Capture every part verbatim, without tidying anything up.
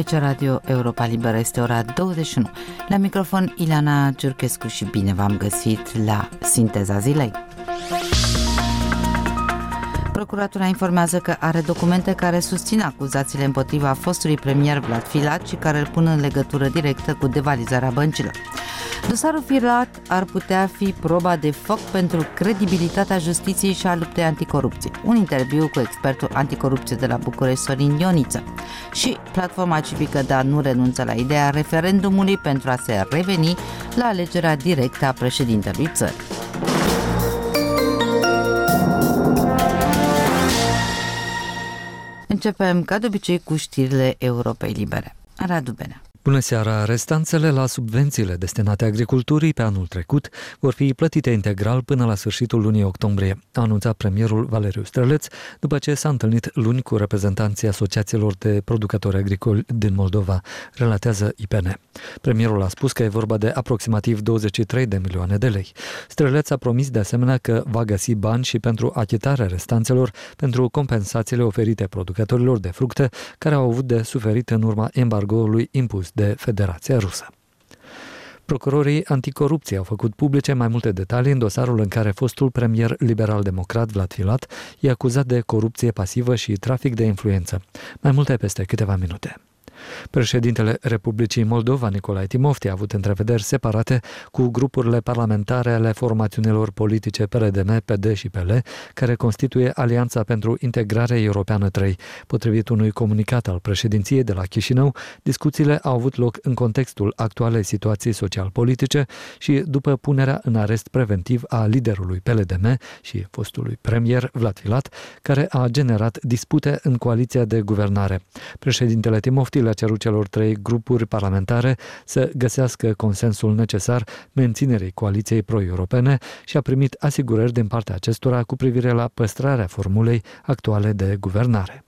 Aici Radio Europa Liberă, este ora douăzeci și unu. La microfon Ileana Ciurchescu și bine v-am găsit la Sinteza Zilei. Procuratura informează că are documente care susțin acuzațiile împotriva fostului premier Vlad Filat și care îl pun în legătură directă cu devalizarea băncilor. Dosarul Filat ar putea fi proba de foc pentru credibilitatea justiției și a luptei anticorupție. Un interviu cu expertul anticorupție de la București, Sorin Ioniță. Și Platforma Civică Da nu renunță la ideea referendumului pentru a se reveni la alegerea directă a președintelui țării. Începem, ca de obicei, cu știrile Europei Libere. Radu Benea. Bună seara! Restanțele la subvențiile destinate agriculturii pe anul trecut vor fi plătite integral până la sfârșitul lunii octombrie, a anunțat premierul Valeriu Străleț, după ce s-a întâlnit luni cu reprezentanții asociațiilor de producători agricoli din Moldova, relatează I P N. Premierul a spus că e vorba de aproximativ douăzeci și trei de milioane de lei. Străleț a promis de asemenea că va găsi bani și pentru achitarea restanțelor pentru compensațiile oferite producătorilor de fructe care au avut de suferit în urma embargoului impus de Federația Rusă. Procurorii anticorupție au făcut publice mai multe detalii în dosarul în care fostul premier liberal-democrat Vlad Filat e acuzat de corupție pasivă și trafic de influență. Mai multe peste câteva minute. Președintele Republicii Moldova, Nicolae Timofti, a avut întrevederi separate cu grupurile parlamentare ale formațiunilor politice P R D M, P D și P L, care constituie Alianța pentru Integrare Europeană trei. Potrivit unui comunicat al președinției de la Chișinău, discuțiile au avut loc în contextul actualei situații social-politice și după punerea în arest preventiv a liderului P L D M și fostului premier Vlad Filat, care a generat dispute în coaliția de guvernare. Președintele Timofti le-a cerut celor trei grupuri parlamentare să găsească consensul necesar menținerii coaliției pro-europene și a primit asigurări din partea acestora cu privire la păstrarea formulei actuale de guvernare.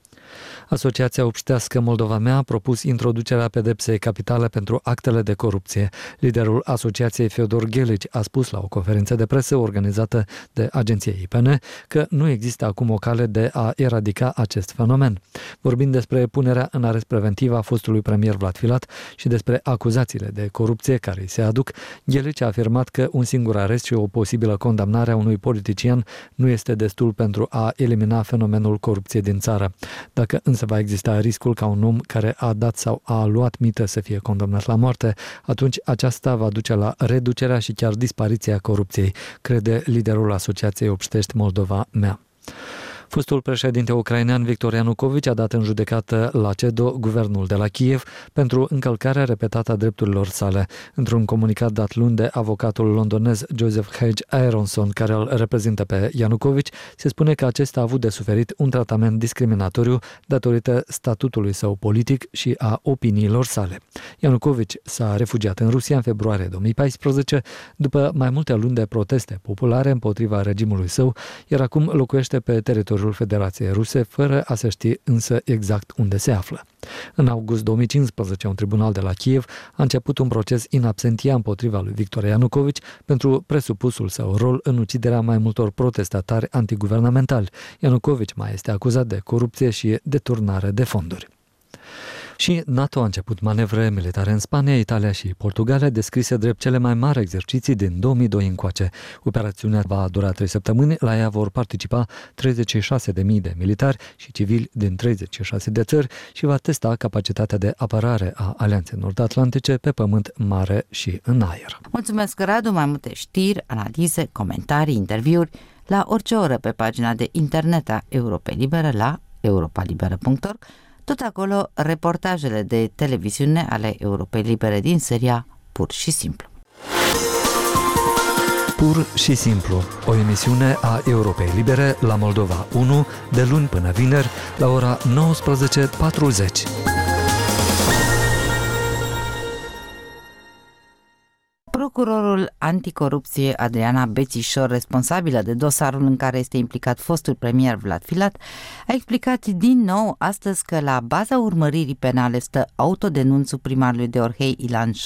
Asociația Obștească Moldova Mea a propus introducerea pedepsei capitale pentru actele de corupție. Liderul asociației Feodor Ghelici a spus la o conferință de presă organizată de agenția I P N că nu există acum o cale de a eradica acest fenomen. Vorbind despre punerea în arest preventiv a fostului premier Vlad Filat și despre acuzațiile de corupție care îi se aduc, Ghelici a afirmat că un singur arest și o posibilă condamnare a unui politician nu este destul pentru a elimina fenomenul corupției din țară. Dacă însă va exista riscul ca un om care a dat sau a luat mită să fie condamnat la moarte, atunci aceasta va duce la reducerea și chiar dispariția corupției, crede liderul Asociației Obștești Moldova Mea. Fostul președinte ucrainean Victor Ianukovici a dat în judecată la C E D O guvernul de la Kiev pentru încălcarea repetată a drepturilor sale. Într-un comunicat dat luni de avocatul londonez Joseph Hedge Aronson, care îl reprezintă pe Ianukovici, se spune că acesta a avut de suferit un tratament discriminatoriu datorită statutului său politic și a opiniilor sale. Ianukovici s-a refugiat în Rusia în februarie două mii paisprezece după mai multe luni de proteste populare împotriva regimului său, iar acum locuiește pe teritoriul Federației Ruse, fără a se ști însă exact unde se află. În august două mii cincisprezece, un tribunal de la Kiev a început un proces in absentia împotriva lui Victor Ianukovici pentru presupusul său rol în uciderea mai multor protestatari antiguvernamentali. Ianukovici mai este acuzat de corupție și deturnare de fonduri. Și NATO a început manevre militare în Spania, Italia și Portugalia, descrise drept cele mai mari exerciții din două mii doi încoace. Operațiunea va dura trei săptămâni, la ea vor participa treizeci și șase de mii de militari și civili din treizeci și șase de țări și va testa capacitatea de apărare a Alianței Nord-Atlantice pe pământ, mare și în aer. Mulțumesc, Radu! Mai multe știri, analize, comentarii, interviuri la orice oră pe pagina de internet a Europei Libere la europa liberă punct org. Tot acolo, reportajele de televiziune ale Europei Libere din seria Pur și Simplu. Pur și Simplu, o emisiune a Europei Libere la Moldova unu, de luni până vineri, la ora nouăsprezece patruzeci. Procurorul anticorupție Adriana Bețișor, responsabilă de dosarul în care este implicat fostul premier Vlad Filat, a explicat din nou astăzi că la baza urmăririi penale stă autodenunțul primarului de Orhei Ilan Șoral,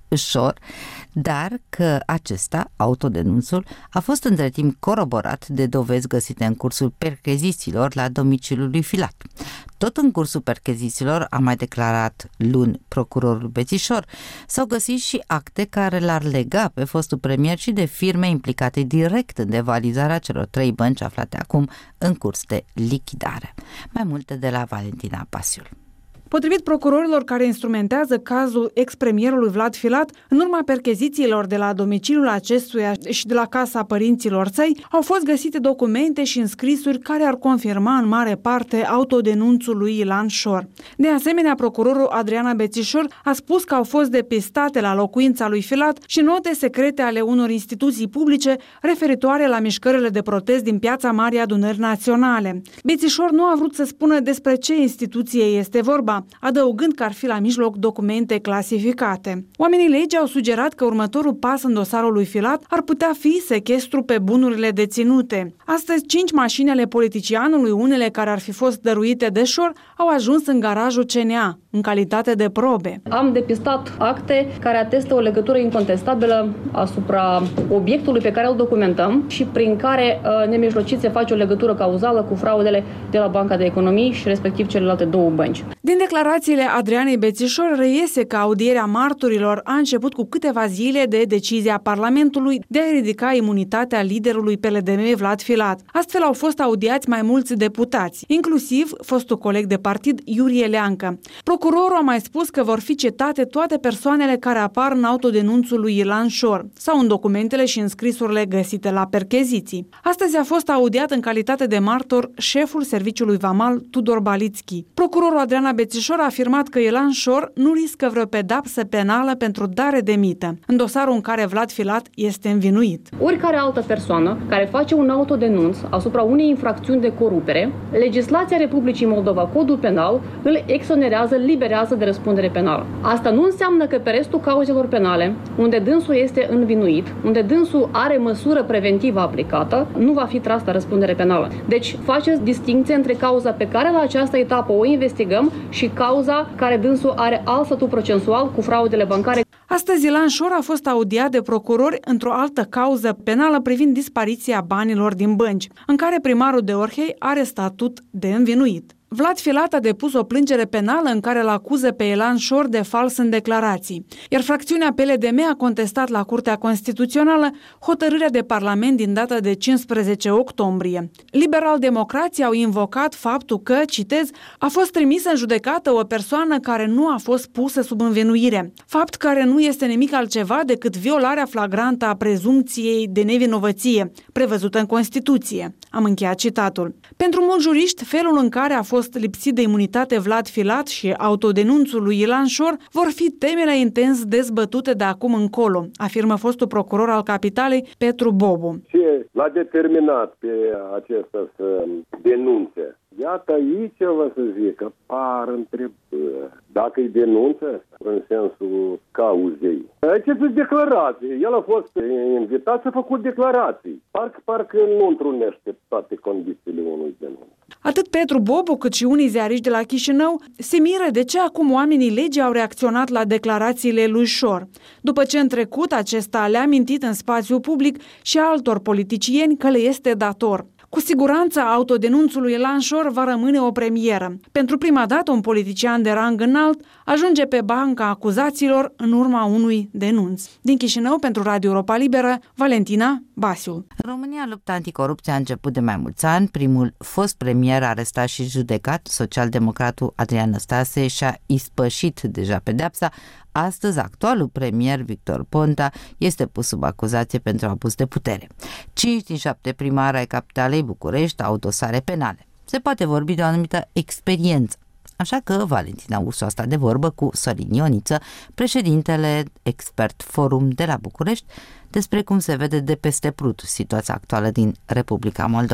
Șor, dar că acesta, autodenunțul, a fost între timp coroborat de dovezi găsite în cursul perchezițiilor la domiciliul lui Filat. Tot în cursul perchezițiilor, a mai declarat luni procurorul Bețișor, s-au găsit și acte care l-ar lega pe fostul premier și de firme implicate direct în devalizarea celor trei bănci aflate acum în curs de lichidare. Mai multe de la Valentina Basiul. Potrivit procurorilor care instrumentează cazul ex-premierului Vlad Filat, în urma perchezițiilor de la domiciliul acestuia și de la casa părinților săi, au fost găsite documente și înscrisuri care ar confirma în mare parte autodenunțul lui Ilan Șor. De asemenea, procurorul Adriana Bețișor a spus că au fost depistate la locuința lui Filat și note secrete ale unor instituții publice referitoare la mișcările de protest din Piața Marii Adunări Naționale. Bețișor nu a vrut să spună despre ce instituție este vorba, adăugând că ar fi la mijloc documente clasificate. Oamenii legii au sugerat că următorul pas în dosarul lui Filat ar putea fi sechestru pe bunurile deținute. Astăzi, cinci mașini ale politicianului, unele care ar fi fost dăruite de Șor, au ajuns în garajul C N A, în calitate de probe. Am depistat acte care atestă o legătură incontestabilă asupra obiectului pe care îl documentăm și prin care nemijlocit se face o legătură cauzală cu fraudele de la Banca de Economii și respectiv celelalte două bănci. Din declarațiile Adrianei Bețișor reiese că audierea marturilor a început cu câteva zile de decizia Parlamentului de a ridica imunitatea liderului P L D M Vlad Filat. Astfel au fost audiați mai mulți deputați, inclusiv fostul coleg de partid Iurie Leancă. Procurorul a mai spus că vor fi citate toate persoanele care apar în autodenunțul lui Ilan Șor sau în documentele și înscrisurile găsite la percheziții. Astăzi a fost audiat în calitate de martor șeful serviciului vamal Tudor Balitski. Procurorul Adriana Bețișor a afirmat că Ilan Șor nu riscă vreo pedapsă penală pentru dare de mită, în dosarul în care Vlad Filat este învinuit. Oricare altă persoană care face un autodenunț asupra unei infracțiuni de corupere, legislația Republicii Moldova, Codul Penal, îl exonerează, liberează de răspundere penală. Asta nu înseamnă că pe restul cauzelor penale, unde dânsul este învinuit, unde dânsul are măsură preventivă aplicată, nu va fi tras la răspundere penală. Deci faceți distinție între cauza pe care la această etapă o investigăm și cauza care dânsul are alt statut procesual cu fraudele bancare. Astăzi Ilan Șor a fost audiat de procurori într-o altă cauză penală privind dispariția banilor din bănci, în care primarul de Orhei are statut de învinuit. Vlad Filat a depus o plângere penală în care îl acuză pe Ilan Șor de fals în declarații, iar fracțiunea P L D M a contestat la Curtea Constituțională hotărârea de Parlament din data de cincisprezece octombrie. Liberal-democrații au invocat faptul că, citez, a fost trimisă în judecată o persoană care nu a fost pusă sub învinuire, fapt care nu este nimic altceva decât violarea flagrantă a prezumției de nevinovăție, prevăzută în Constituție. Am încheiat citatul. Pentru mulți juriști, felul în care a fost lipsit de imunitate Vlad Filat și autodenunțul lui Ilan Șor vor fi temele intens dezbătute de acum încolo, afirmă fostul procuror al Capitalei, Petru Bobu. Ce l-a determinat pe acesta să denunțe? Iată aici, vă să zic, că par întrebări. Dacă îi denunță, în sensul cauzei. Aceste declarații. El a fost invitat să facă declarații. Parcă, parcă nu întrunește toate condițiile unui denunț. Atât Petru Bobu cât și unii ziariști de la Chișinău se miră de ce acum oamenii legii au reacționat la declarațiile lui Șor, după ce în trecut acesta le-a mintit în spațiu public și altor politicieni că le este dator. Cu siguranță, autodenunțul lui Ilan Șor va rămâne o premieră. Pentru prima dată, un politician de rang înalt ajunge pe banca acuzaților în urma unui denunț. Din Chișinău, pentru Radio Europa Liberă, Valentina Basiu. În România, lupta anticorupție a început de mai mulți ani. Primul fost premier arestat și judecat, socialdemocratul Adrian Năstase, și-a ispășit deja pedeapsa. Astăzi, actualul premier Victor Ponta este pus sub acuzație pentru abuz de putere. Cinci din șapte primari ai capitalei București au dosare penale. Se poate vorbi de o anumită experiență. Așa că Valentina Ursu a stat de vorbă cu Sorin Ioniță, președintele Expert Forum de la București, despre cum se vede de peste prut situația actuală din Republica Moldova.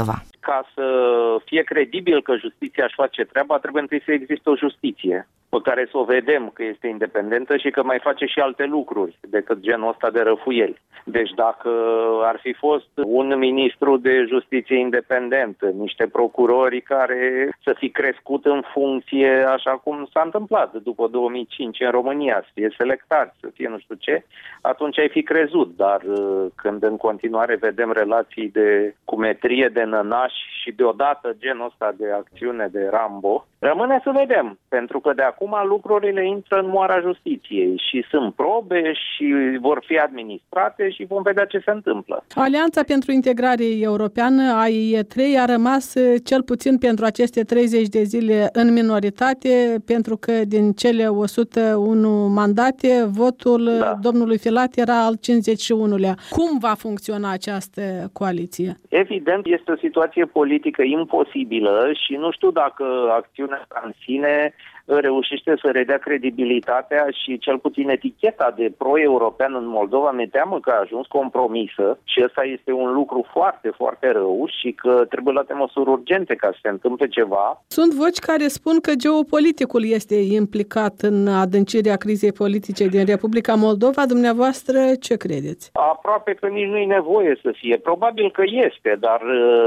ca să fie credibil că justiția își face treaba, trebuie întâi să existe o justiție pe care să o vedem că este independentă și că mai face și alte lucruri decât genul ăsta de răfuieli. Deci dacă ar fi fost un ministru de justiție independent, niște procurori care să fi crescut în funcție așa cum s-a întâmplat după două mii cinci în România, să fie selectați, să fie nu știu ce, atunci ai fi crezut. Dar când în continuare vedem relații de cumetrie, de nănași și deodată genul ăsta de acțiune de Rambo, rămâne să vedem, pentru că de acum lucrurile intră în moara justiției și sunt probe și vor fi administrate și vom vedea ce se întâmplă. Alianța pentru Integrare Europeană, A I E trei, a rămas cel puțin pentru aceste treizeci de zile în minoritate, pentru că din cele o sută unu mandate, votul da. domnului Filat era al cincizeci și unulea. Cum va funcționa această coaliție? Evident, este o situație politică imposibilă și nu știu dacă acțiunea în sine reușește să redea credibilitatea și cel puțin eticheta de pro-european în Moldova. Mi-e teamă că a ajuns compromisă și ăsta este un lucru foarte, foarte rău și că trebuie luate măsuri urgente ca să se întâmple ceva. Sunt voci care spun că geopoliticul este implicat în adâncirea crizei politice din Republica Moldova. Dumneavoastră, ce credeți? Aproape că nici nu e nevoie să fie. Probabil că este, dar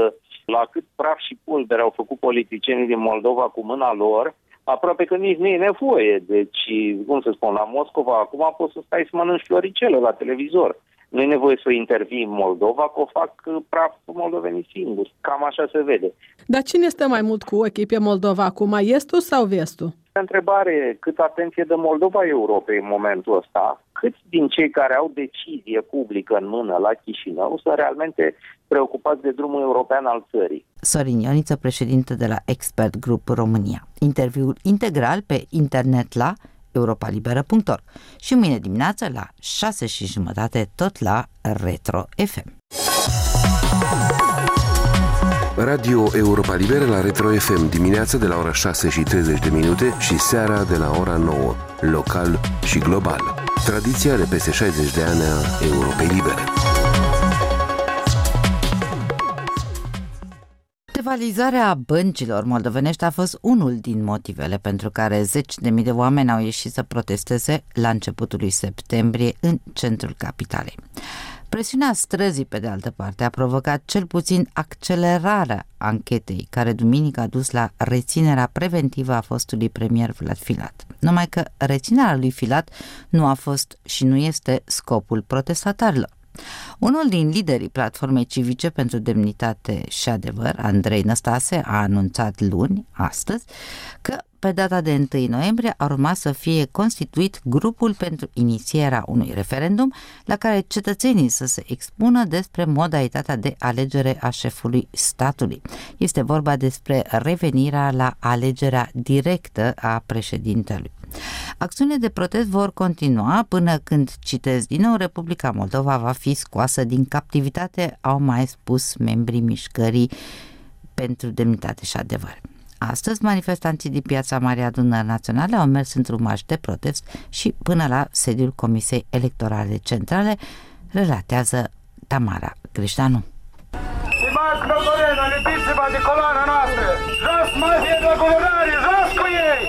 la cât praf și pulbere au făcut politicienii din Moldova cu mâna lor, aproape că nici nu e nevoie. Deci, cum să spun, la Moscova acum poți să stai să mănânci floricele la televizor. Nu e nevoie să intervii în Moldova, că o fac praf moldovenii singuri. Cam așa se vede. Dar cine stă mai mult cu ochii pe Moldova acum, estul sau vestul? Întrebare, cât atenție dă Moldova Europei în momentul ăsta, câți din cei care au decizie publică în mână la Chișinău sunt realmente preocupați de drumul european al țării. Sorin Ioniță, președinte de la Expert Group România. Interviul integral pe internet la europa liberă punct org și mâine dimineață la șase și jumătate tot la Retro F M. Radio Europa Liberă la Retro F M, dimineața de la ora șase și treizeci de minute și seara de la ora nouă, local și global. Tradiția de peste șaizeci de ani a Europei Libere. Devalizarea băncilor moldovenești a fost unul din motivele pentru care zeci de mii de oameni au ieșit să protesteze la începutul lui septembrie în centrul capitalei. Presiunea străzii, pe de altă parte, a provocat cel puțin accelerarea anchetei, care duminică a dus la reținerea preventivă a fostului premier Vlad Filat. Numai că reținerea lui Filat nu a fost și nu este scopul protestatarilor. Unul din liderii Platformei Civice pentru Demnitate și Adevăr, Andrei Năstase, a anunțat luni, astăzi, că pe data de întâi noiembrie ar urma să fie constituit grupul pentru inițierea unui referendum la care cetățenii să se expună despre modalitatea de alegere a șefului statului. Este vorba despre revenirea la alegerea directă a președintelui. Acțiunile de protest vor continua până când, citez din nou, Republica Moldova va fi scoasă din captivitate, au mai spus membrii mișcării pentru demnitate și adevăr. Astăzi, manifestanții din Piața Marii Adunări Naționale au mers într-un marș de protest și până la sediul Comisiei Electorale Centrale, relatează Tamara Criștanu. Stimați moldoveni, alipiți-vă de coloana noastră! Jos mafie de guvernare! Jos cu ei!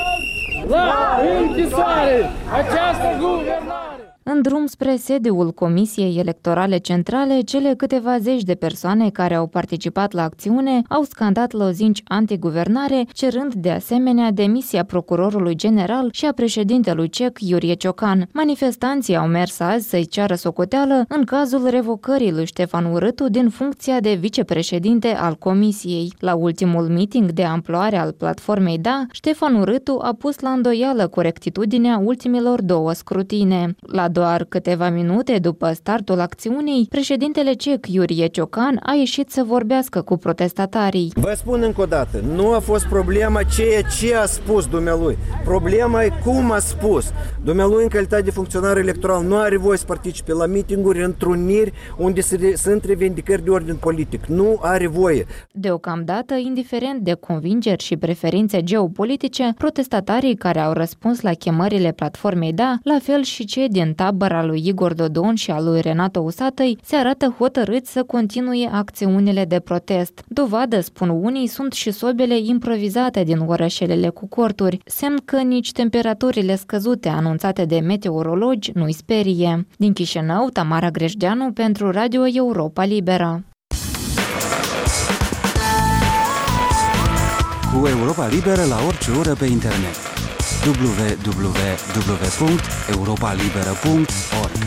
La închisoare! Această guvernare! În drum spre sediul Comisiei Electorale Centrale, cele câteva zeci de persoane care au participat la acțiune au scandat lozinci antiguvernare, cerând de asemenea demisia procurorului general și a președintelui cec Iurie Ciocan. Manifestanții au mers azi să-i ceară socoteală în cazul revocării lui Ștefan Urâtu din funcția de vicepreședinte al Comisiei. La ultimul meeting de amploare al platformei Da, Ștefan Urâtu a pus la îndoială corectitudinea ultimilor două scrutine. La doar câteva minute după startul acțiunii, președintele cec Iurie Ciocan a ieșit să vorbească cu protestatarii. Vă spun încă o dată, nu a fost problema ceea ce a spus dumnealui. Problema e cum a spus. Dumnealui, în calitate de funcționar electoral, nu are voie să participe la mitinguri, întruniri unde sunt revendicări de ordin politic. Nu are voie. Deocamdată, indiferent de convingeri și preferințe geopolitice, protestatarii care au răspuns la chemările platformei Da, la fel și cei din tabăr al lui Igor Dodon și al lui Renato Usatăi se arată hotărâți să continue acțiunile de protest. Dovadă, spun unii, sunt și sobele improvizate din orășelele cu corturi, semn că nici temperaturile scăzute anunțate de meteorologi nu-i sperie. Din Chișinău, Tamara Grejdeanu pentru Radio Europa Liberă. Cu Europa Liberă la orice oră pe internet. w w w punct europa liberă punct org.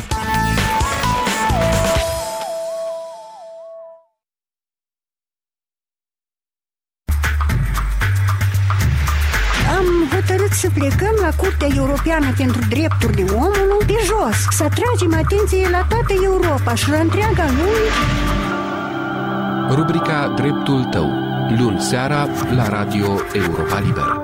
Am hotărât să plecăm la Curtea Europeană pentru Drepturile Omului de jos, să atragem atenție la toată Europa și la întreaga lume. Rubrica Dreptul tău, luni seara la Radio Europa Liberă.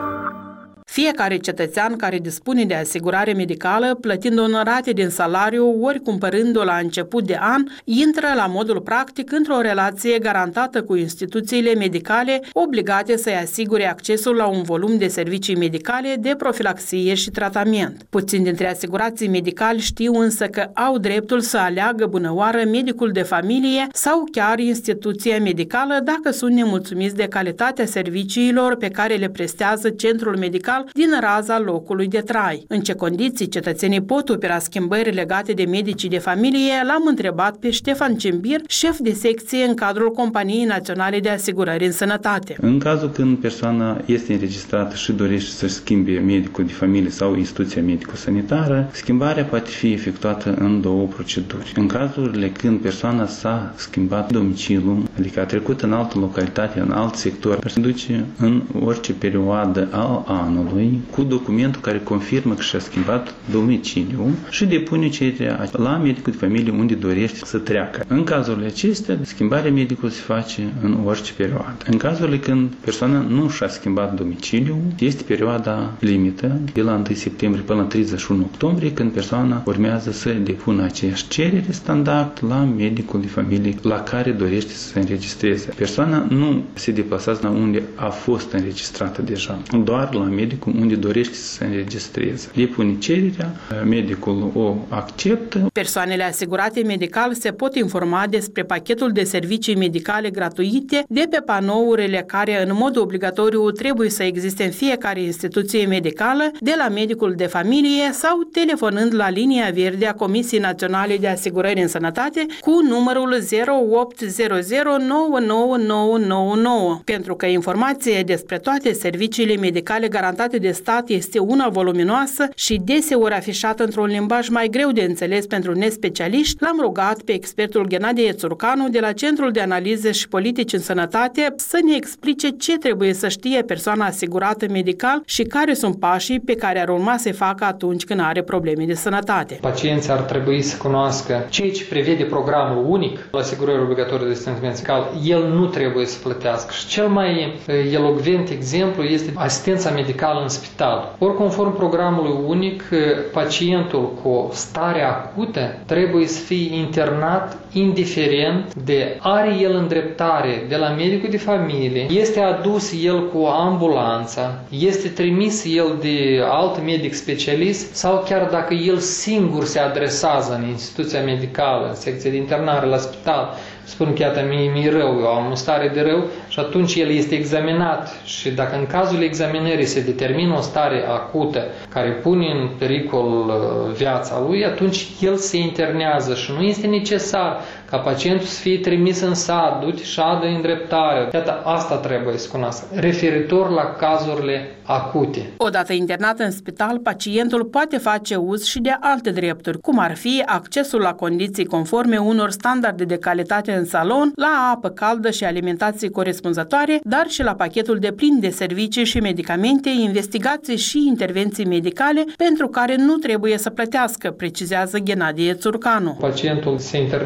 Fiecare cetățean care dispune de asigurare medicală, plătind onorate din salariu, ori cumpărând-o la început de an, intră la modul practic într-o relație garantată cu instituțiile medicale, obligate să-i asigure accesul la un volum de servicii medicale de profilaxie și tratament. Puțini dintre asigurații medicali știu însă că au dreptul să aleagă bunăoară medicul de familie sau chiar instituția medicală dacă sunt nemulțumiți de calitatea serviciilor pe care le prestează centrul medical din raza locului de trai. În ce condiții cetățenii pot opera schimbări legate de medicii de familie, l-am întrebat pe Ștefan Cimbir, șef de secție în cadrul Companiei Naționale de Asigurări în Sănătate. În cazul când persoana este înregistrată și dorește să schimbe medicul de familie sau instituția medico-sanitară, schimbarea poate fi efectuată în două proceduri. În cazurile când persoana s-a schimbat domiciliul, adică a trecut în altă localitate, în alt sector, se duce în orice perioadă al anului cu documentul care confirmă că și-a schimbat domiciliul și depune cererea la medicul de familie unde dorește să treacă. În cazurile acestea, schimbarea medicului se face în orice perioadă. În cazurile când persoana nu și-a schimbat domiciliul, este perioada limită de la întâi septembrie până la treizeci și unu octombrie, când persoana urmează să depună aceeași cerere standard la medicul de familie la care dorește să se înregistreze. Persoana nu se deplasează la unde a fost înregistrată deja, doar la medicul unde dorește să se înregistreze. Depune cererea, medicul o acceptă. Persoanele asigurate medical se pot informa despre pachetul de servicii medicale gratuite de pe panourile care în mod obligatoriu trebuie să existe în fiecare instituție medicală, de la medicul de familie sau telefonând la linia verde a Comisiei Naționale de Asigurări în Sănătate cu numărul zero opt zero zero nouă nouă nouă nouă nouă. Pentru că informația despre toate serviciile medicale garantate de stat este una voluminoasă și deseori afișată într-un limbaj mai greu de înțeles pentru nespecialiști, l-am rugat pe expertul Ghenadie Țurcanu de la Centrul de Analize și Politici în Sănătate să ne explice ce trebuie să știe persoana asigurată medical și care sunt pașii pe care ar urma să-i facă atunci când are probleme de sănătate. Pacienții ar trebui să cunoască ceea ce prevede programul unic la asigurări obligatorii de asistență medicală. El nu trebuie să plătească și cel mai elocvent exemplu este asistența medicală în spital. Ori conform programului unic, pacientul cu stare acută trebuie să fie internat indiferent de are el îndreptare de la medicul de familie, este adus el cu ambulanța, este trimis el de alt medic specialist sau chiar dacă el singur se adresează în instituția medicală, în secția de internare la spital, spun că iată, mi-e mi rău, eu am o stare de rău și atunci el este examinat și dacă în cazul examinării se determină o stare acută care pune în pericol viața lui, atunci el se internează și nu este necesar ca pacientul să fie trimis în sat, du-te și adă îndreptare. Iată, asta trebuie să cunoască, referitor la cazurile acute. Odată internat în spital, pacientul poate face uz și de alte drepturi, cum ar fi accesul la condiții conforme unor standarde de calitate în salon, la apă caldă și alimentație corespunzătoare, dar și la pachetul de plin de servicii și medicamente, investigații și intervenții medicale pentru care nu trebuie să plătească, precizează Ghenadie Țurcanu. Pacientul se internează în spital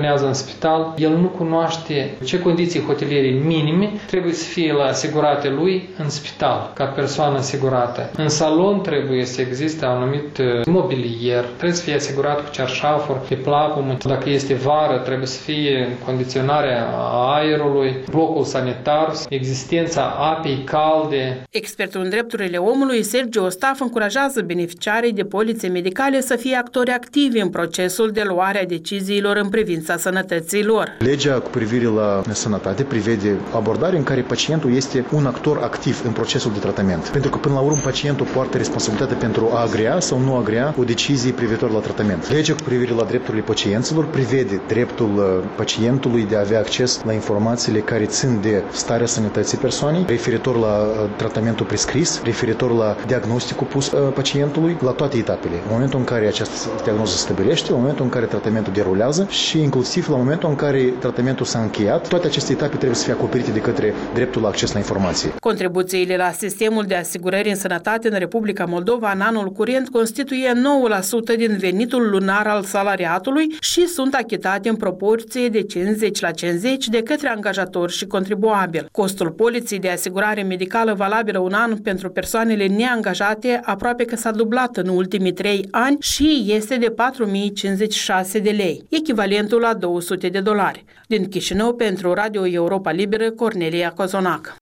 spital, el nu cunoaște ce condiții hoteliere minime trebuie să fie la asigurate lui în spital, ca persoană asigurată. În salon trebuie să existe un anumit mobilier, trebuie să fie asigurat cu cearșafuri, pe plapumă. Dacă este vară, trebuie să fie condiționarea aerului, blocul sanitar, existența apei calde. Expertul în drepturile omului, Sergiu Ostaf, încurajează beneficiarii de polițe medicale să fie actori activi în procesul de luare a deciziilor în privința sănătății lor. Legea cu privire la sănătate prevede abordare în care pacientul este un actor activ în procesul de tratament. Pentru că până la urmă pacientul poartă responsabilitatea pentru a agrea sau nu agrea o decizie privitor la tratament. Legea cu privire la drepturile pacienților prevede dreptul pacientului de a avea acces la informațiile care țin de starea sănătății persoanei, referitor la tratamentul prescris, referitor la diagnosticul pus pacientului, la toate etapele. În momentul în care această diagnoză se stabilește, în momentul în care tratamentul derulează și inclusiv la momentul în care tratamentul s-a încheiat, toate aceste etape trebuie să fie acoperite de către dreptul la acces la informație. Contribuțiile la sistemul de asigurări în sănătate în Republica Moldova în anul curent constituie nouă la sută din venitul lunar al salariatului și sunt achitate în proporție de cincizeci la cincizeci de către angajator și contribuabil. Costul poliței de asigurare medicală valabilă un an pentru persoanele neangajate aproape că s-a dublat în ultimii trei ani și este de patru mii cincizeci și șase de lei, echivalentul la două sute de dolari. Din Chișinău, pentru Radio Europa Liberă, Cornelia Cozonac.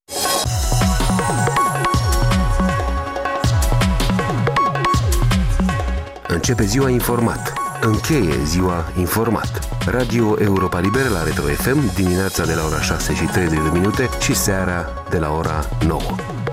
Începe ziua informat. Încheie ziua informat. Radio Europa Liberă la Retro F M dimineața de la ora șase și treizeci de minute și seara de la ora nouă.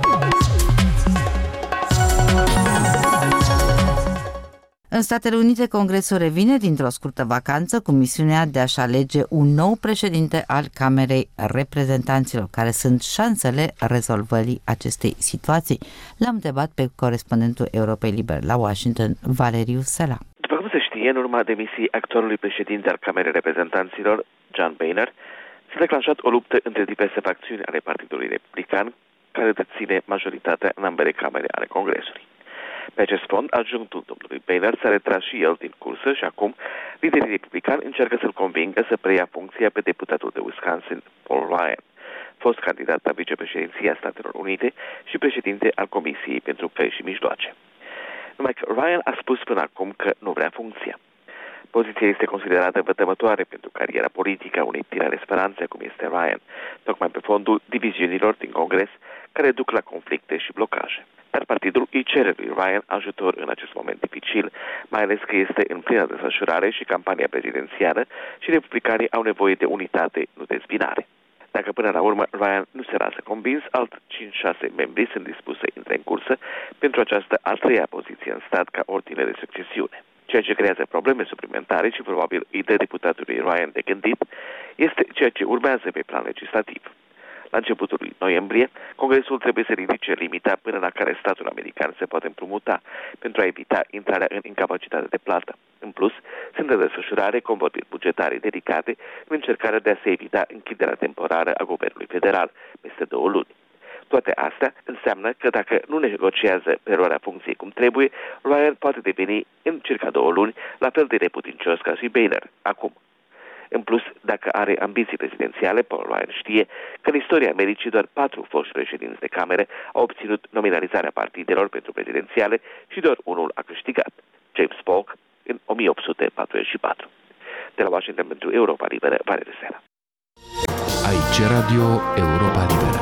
În Statele Unite, Congresul revine dintr-o scurtă vacanță cu misiunea de a-și alege un nou președinte al Camerei Reprezentanților. Care sunt șansele rezolvării acestei situații? L-am întrebat pe corespondentul Europei Liber la Washington, Valeriu Sela. După cum se știe, în urma demisiei actualului președinte al Camerei Reprezentanților, John Boehner, s-a declanșat o luptă între diverse facțiuni ale Partidului Republican, care deține majoritatea în ambele camere ale Congresului. Pe acest front, adjunctul domnului Boehner s-a retras și el din cursă și acum liderii republicani încearcă să-l convingă să preia funcția pe deputatul de Wisconsin, Paul Ryan, fost candidat la vicepreședinția Statelor Unite și președinte al Comisiei pentru Căi și Mijloace. Numai că Ryan a spus până acum că nu vrea funcția. Poziția este considerată vătămătoare pentru cariera politică a unei tinere speranțe cum este Ryan, tocmai pe fondul diviziunilor din Congres care duc la conflicte și blocaje. Dar partidul îi cere lui Ryan ajutor în acest moment dificil, mai ales că este în plină desfășurare și campania prezidențială și republicanii au nevoie de unitate, nu de spinare. Dacă până la urmă Ryan nu se lasă convins, alt cinci șase membri sunt dispuși să intre în cursă pentru această a treia poziție în stat ca ordine de succesiune. Ceea ce creează probleme suplimentare și probabil îi dă deputatului Ryan de gândit este ceea ce urmează pe plan legislativ. La începutul lui noiembrie, Congresul trebuie să ridice limita până la care statul american se poate împrumuta pentru a evita intrarea în incapacitate de plată. În plus, sunt de desfășurare convorbiri bugetare dedicate în încercarea de a se evita închiderea temporară a guvernului federal peste două luni. Toate astea înseamnă că dacă nu negociază preluarea funcției cum trebuie, Ryan poate deveni în circa două luni la fel de neputincios ca și Boehner acum. În plus, dacă are ambiții prezidențiale, Paul Ryan știe că în istoria Americii doar patru foști președinți de camere au obținut nominalizarea partidelor pentru prezidențiale și doar unul a câștigat, James Polk, în o mie opt sute patruzeci și patru. De la Washington pentru Europa Liberă, Valeriu Sela. Aici Radio Europa Liberă.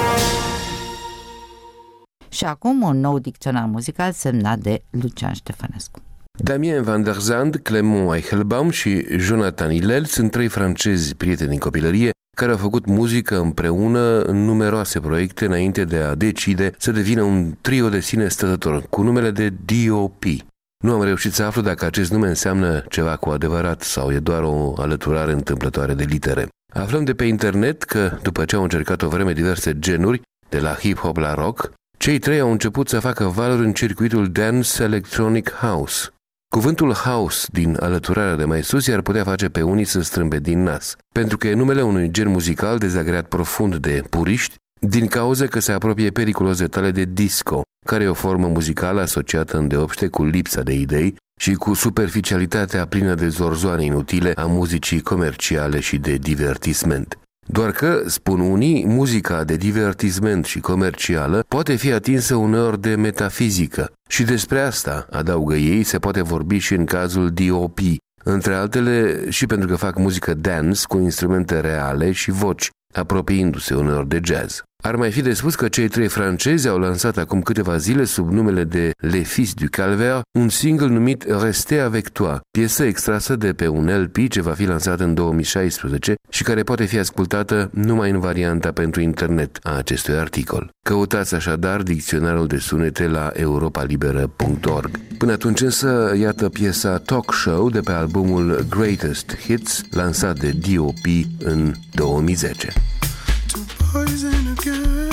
Și acum un nou dicționar muzical semnat de Lucian Ștefănescu. Damien van der Zand, Clément Eichelbaum și Jonathan Hillel sunt trei francezi prieteni din copilărie care au făcut muzică împreună în numeroase proiecte înainte de a decide să devină un trio de sine stătător cu numele de D O P. Nu am reușit să aflu dacă acest nume înseamnă ceva cu adevărat sau e doar o alăturare întâmplătoare de litere. Aflăm de pe internet că, după ce au încercat o vreme diverse genuri, de la hip-hop la rock, cei trei au început să facă valuri în circuitul Dance Electronic House. Cuvântul house din alăturarea de mai sus i-ar putea face pe unii să strâmbe din nas, pentru că e numele unui gen muzical dezagreat profund de puriști, din cauza că se apropie periculos de tale de disco, care e o formă muzicală asociată îndeopște cu lipsa de idei, și cu superficialitatea plină de zorzoane inutile a muzicii comerciale și de divertisment. Doar că, spun unii, muzica de divertisment și comercială poate fi atinsă uneori de metafizică și despre asta, adaugă ei, se poate vorbi și în cazul D O P, între altele și pentru că fac muzică dance cu instrumente reale și voci, apropiindu-se uneori de jazz. Ar mai fi de spus că cei trei francezi au lansat acum câteva zile sub numele de Les Fils du Calvaire un single numit Restez avec toi, piesă extrasă de pe un L P ce va fi lansat în două mii șaisprezece și care poate fi ascultată numai în varianta pentru internet a acestui articol. Căutați așadar dicționarul de sunete la europa liberă punct org. Până atunci însă, iată piesa Talk Show de pe albumul Greatest Hits, lansat de D O P în două mii zece. Boys and a girl,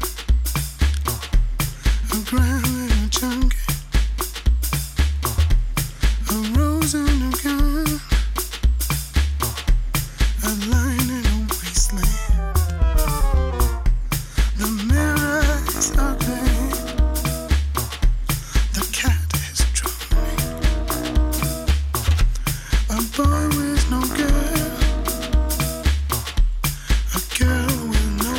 a grand little junkie, a rose and a gun, a line in a wasteland. The mirror is ugly, the cat is drowning. A boy with no girl, a girl with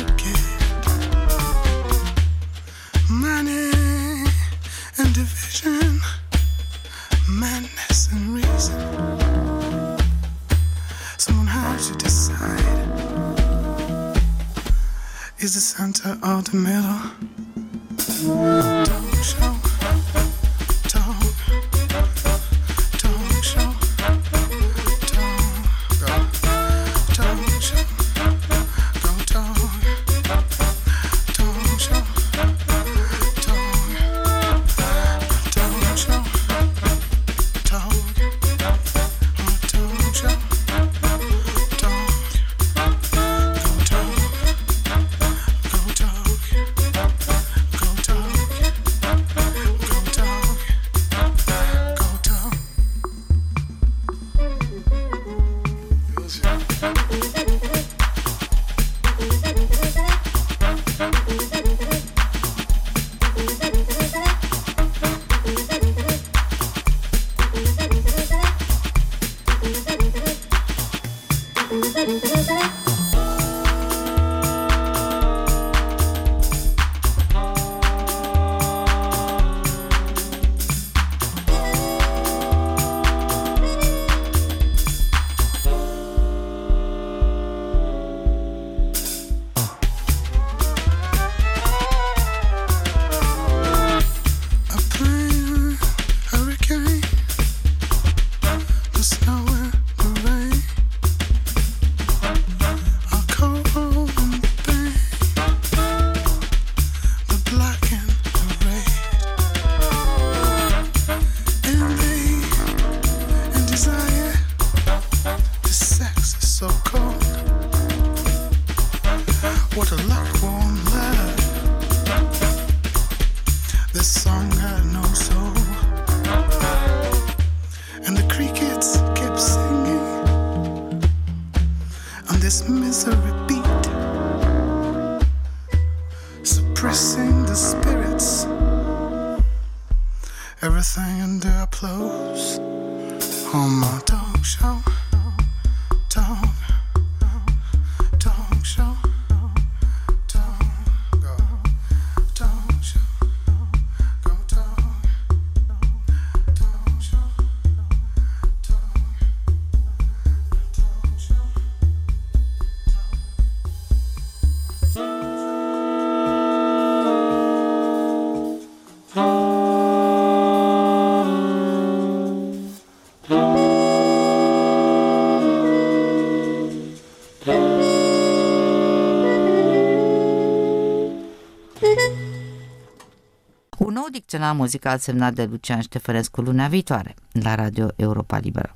money and division, madness and reason. Someone has to decide. Is the center or the middle? Talk show, talk, talk show, talk, go, talk show, go talk, talk show. Un nou dicționar muzical semnat de Lucian Ștefănescu luna viitoare la Radio Europa Liberă.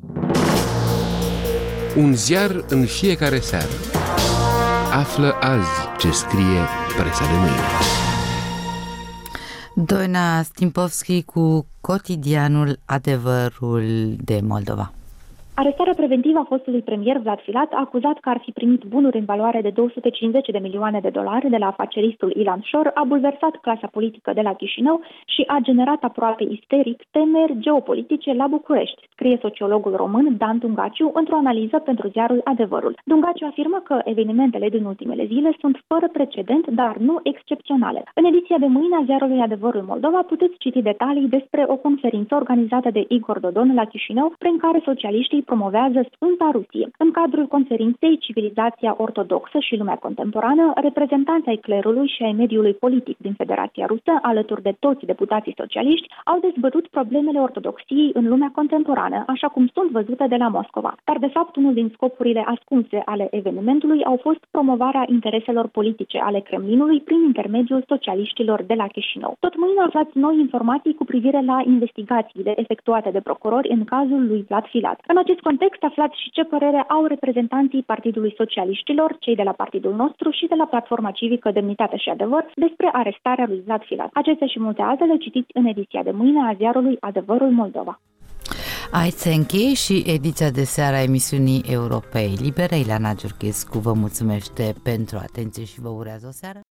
Un ziar în fiecare seară. Află azi ce scrie presa de mâine. Doina Stimpovski cu cotidianul Adevărul de Moldova. Arestarea preventivă a fostului premier Vlad Filat, acuzat că ar fi primit bunuri în valoare de două sute cincizeci de milioane de dolari de la afaceristul Ilan Șor, a bulversat clasa politică de la Chișinău și a generat aproape isteric temeri geopolitice la București, scrie sociologul român Dan Dungaciu într-o analiză pentru ziarul Adevărul. Dungaciu afirmă că evenimentele din ultimele zile sunt fără precedent, dar nu excepționale. În ediția de mâine a ziarului Adevărul Moldova puteți citi detalii despre o conferință organizată de Igor Dodon la Chișinău, prin care socialiștii promovează Sfânta Rusie. În cadrul conferinței Civilizația ortodoxă și lumea contemporană, reprezentanții ai clerului și ai mediului politic din Federația Rusă, alături de toți deputații socialiști, au dezbătut problemele ortodoxiei în lumea contemporană, așa cum sunt văzute de la Moscova. Dar, de fapt, unul din scopurile ascunse ale evenimentului au fost promovarea intereselor politice ale Kremlinului prin intermediul socialiștilor de la Chișinău. Tot mâine aflați noi informații cu privire la investigațiile efectuate de procurori în cazul lui Vlad Filat. În acest context aflați și ce părere au reprezentanții Partidului Socialiștilor, cei de la partidul nostru și de la Platforma Civică Demnitate și Adevăr despre arestarea lui Vlad Filat. Acestea și multe altele citiți în ediția de mâine a ziarului Adevărul Moldova. Aici se încheie și ediția de seară a emisiunii Europei Libere. Ileana Giurchescu vă mulțumește pentru atenție și vă urează o seară